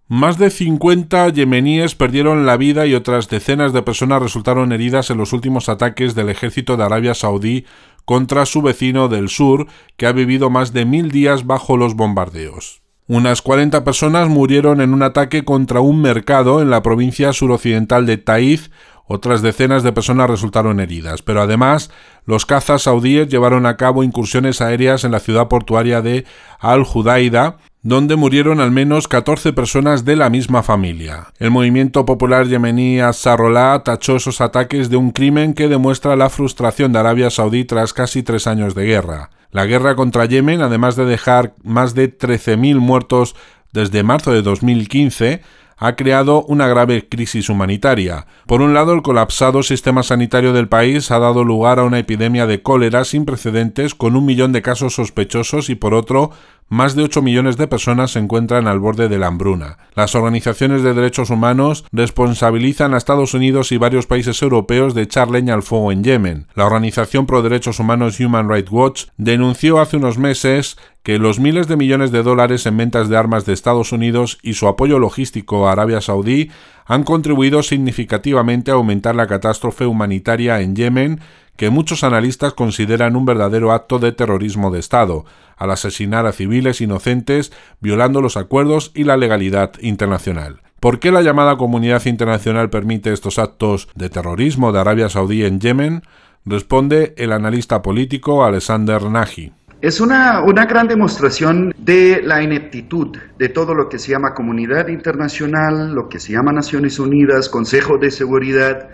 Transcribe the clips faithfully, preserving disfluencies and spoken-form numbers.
Más de cincuenta yemeníes perdieron la vida y otras decenas de personas resultaron heridas en los últimos ataques del ejército de Arabia Saudí contra su vecino del sur, que ha vivido más de mil días bajo los bombardeos. Unas cuarenta personas murieron en un ataque contra un mercado en la provincia suroccidental de Taiz. Otras decenas de personas resultaron heridas, pero además los cazas saudíes llevaron a cabo incursiones aéreas en la ciudad portuaria de Al-Judaida, donde murieron al menos catorce personas de la misma familia. El movimiento popular yemení Ansarullah tachó esos ataques de un crimen que demuestra la frustración de Arabia Saudí tras casi tres años de guerra. La guerra contra Yemen, además de dejar más de trece mil muertos desde marzo de dos mil quince, ha creado una grave crisis humanitaria. Por un lado, el colapsado sistema sanitario del país ha dado lugar a una epidemia de cólera sin precedentes con un millón de casos sospechosos y por otro, más de ocho millones de personas se encuentran al borde de la hambruna. Las organizaciones de derechos humanos responsabilizan a Estados Unidos y varios países europeos de echar leña al fuego en Yemen. La organización pro derechos humanos Human Rights Watch denunció hace unos meses que los miles de millones de dólares en ventas de armas de Estados Unidos y su apoyo logístico a Arabia Saudí han contribuido significativamente a aumentar la catástrofe humanitaria en Yemen, que muchos analistas consideran un verdadero acto de terrorismo de Estado, al asesinar a civiles inocentes, violando los acuerdos y la legalidad internacional. ¿Por qué la llamada comunidad internacional permite estos actos de terrorismo de Arabia Saudí en Yemen? Responde el analista político Alexander Nagy. Es una, una gran demostración de la ineptitud de todo lo que se llama comunidad internacional, lo que se llama Naciones Unidas, Consejo de Seguridad,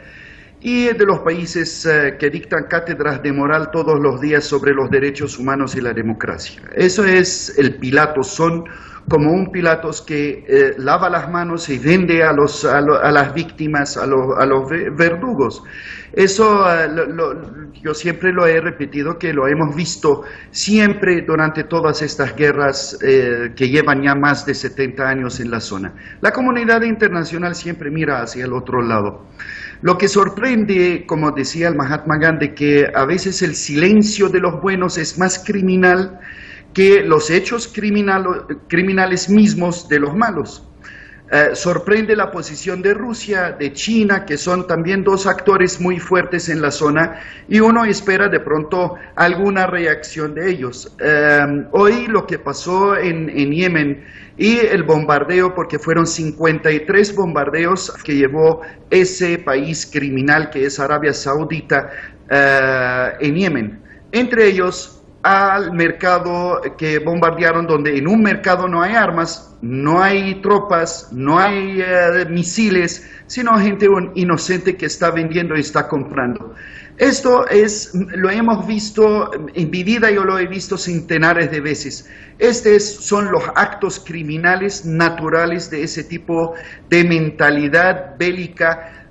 y de los países eh, que dictan cátedras de moral todos los días sobre los derechos humanos y la democracia. Eso es el Pilatos, son como un Pilatos que eh, lava las manos y vende a, los, a, lo, a las víctimas, a, lo, a los verdugos. Eso eh, lo, lo, yo siempre lo he repetido, que lo hemos visto siempre durante todas estas guerras eh, que llevan ya más de setenta años en la zona. La comunidad internacional siempre mira hacia el otro lado. Lo que sorprende, como decía el Mahatma Gandhi, que a veces el silencio de los buenos es más criminal que los hechos criminal, criminales mismos de los malos. Eh, sorprende la posición de Rusia, de China, que son también dos actores muy fuertes en la zona, y uno espera de pronto alguna reacción de ellos. Eh, hoy lo que pasó en, en Yemen y el bombardeo, porque fueron cincuenta y tres bombardeos que llevó ese país criminal que es Arabia Saudita eh, en Yemen, entre ellos al mercado que bombardearon, donde en un mercado no hay armas, no hay tropas, no hay uh, misiles, sino gente inocente que está vendiendo y está comprando. Esto es, lo hemos visto en mi vida, yo lo he visto centenares de veces. Estos son los actos criminales naturales de ese tipo de mentalidad bélica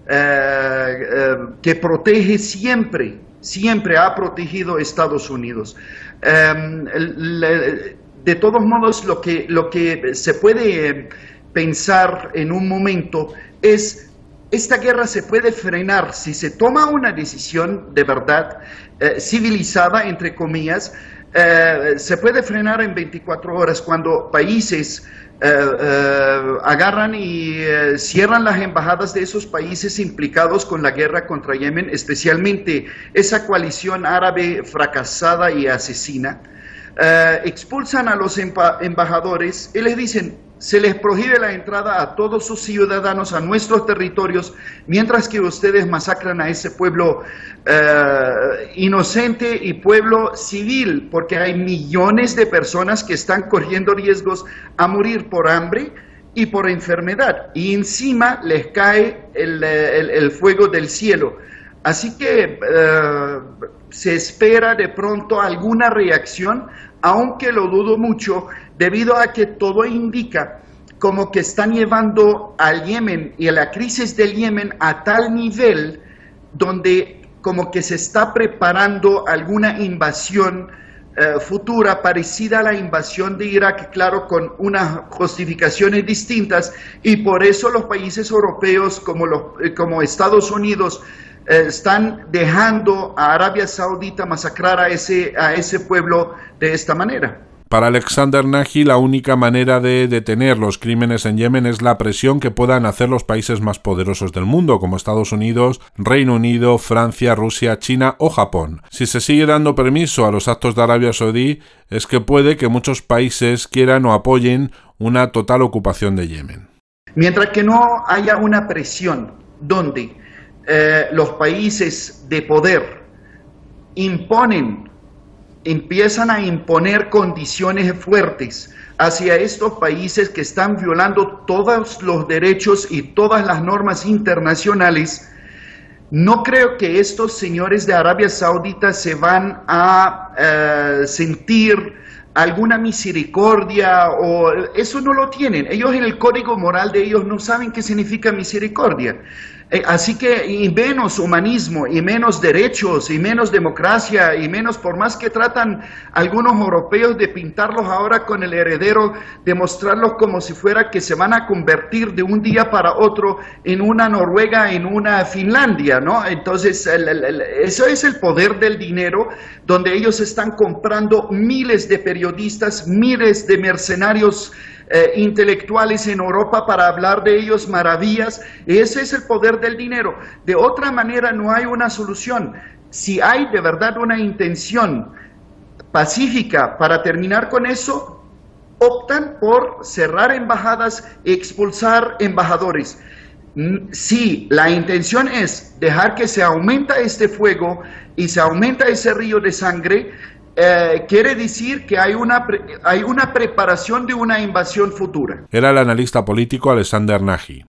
uh, uh, que protege siempre siempre ha protegido Estados Unidos. Um, le, de todos modos, lo que, lo que se puede pensar en un momento es, esta guerra se puede frenar si se toma una decisión de verdad eh, civilizada, entre comillas, eh, se puede frenar en veinticuatro horas cuando países Uh, uh, agarran y uh, cierran las embajadas de esos países implicados con la guerra contra Yemen, especialmente esa coalición árabe fracasada y asesina, uh, expulsan a los embajadores y les dicen, se les prohíbe la entrada a todos sus ciudadanos a nuestros territorios, mientras que ustedes masacran a ese pueblo uh, inocente y pueblo civil, porque hay millones de personas que están corriendo riesgos a morir por hambre y por enfermedad, y encima les cae el, el, el fuego del cielo. Así que uh, se espera de pronto alguna reacción, aunque lo dudo mucho, debido a que todo indica como que están llevando al Yemen y a la crisis del Yemen a tal nivel donde como que se está preparando alguna invasión eh, futura parecida a la invasión de Irak, claro, con unas justificaciones distintas, y por eso los países europeos como, los, eh, como Estados Unidos eh, están dejando a Arabia Saudita masacrar a ese, a ese pueblo de esta manera. Para Alexander Nagy, la única manera de detener los crímenes en Yemen es la presión que puedan hacer los países más poderosos del mundo, como Estados Unidos, Reino Unido, Francia, Rusia, China o Japón. Si se sigue dando permiso a los actos de Arabia Saudí, es que puede que muchos países quieran o apoyen una total ocupación de Yemen. Mientras que no haya una presión donde eh, los países de poder imponen empiezan a imponer condiciones fuertes hacia estos países que están violando todos los derechos y todas las normas internacionales, no creo que estos señores de Arabia Saudita se van a uh, sentir alguna misericordia, o eso no lo tienen. Ellos en el código moral de ellos no saben qué significa misericordia. Eh, así que y menos humanismo, y menos derechos, y menos democracia, y menos, por más que tratan algunos europeos de pintarlos ahora con el heredero, de mostrarlos como si fuera que se van a convertir de un día para otro en una Noruega, en una Finlandia, ¿no? Entonces, el, el, el, eso es el poder del dinero, donde ellos están comprando miles de periodistas, miles de mercenarios Eh, intelectuales en Europa para hablar de ellos maravillas. Ese es el poder del dinero. De otra manera no hay una solución. Si hay de verdad una intención pacífica para terminar con eso, optan por cerrar embajadas, expulsar embajadores. Si la intención es dejar que se aumenta este fuego y se aumenta ese río de sangre, Eh, quiere decir que hay una, pre- hay una preparación de una invasión futura. Era el analista político Alexander Nagy.